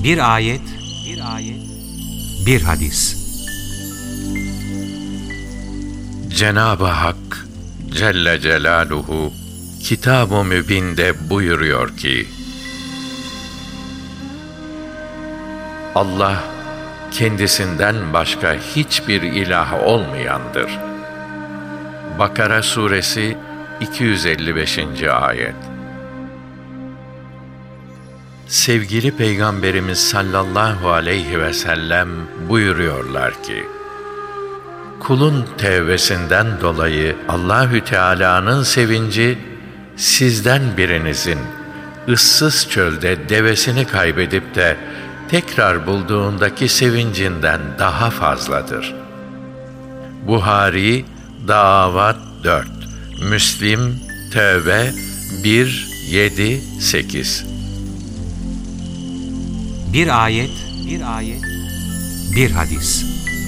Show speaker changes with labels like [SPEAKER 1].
[SPEAKER 1] Bir ayet, bir hadis.
[SPEAKER 2] Cenab-ı Hak Celle Celaluhu Kitab-ı Mübin'de buyuruyor ki: Allah kendisinden başka hiçbir ilah olmayandır. Bakara suresi 255. ayet. Sevgili Peygamberimiz sallallahu aleyhi ve sellem buyuruyorlar ki: kulun tevbesinden dolayı Allahü Teala'nın sevinci, sizden birinizin ıssız çölde devesini kaybedip de tekrar bulduğundaki sevincinden daha fazladır. Buhari, Davat 4, Müslim, Tevbe 1, 7, 8.
[SPEAKER 1] Bir ayet, bir hadis.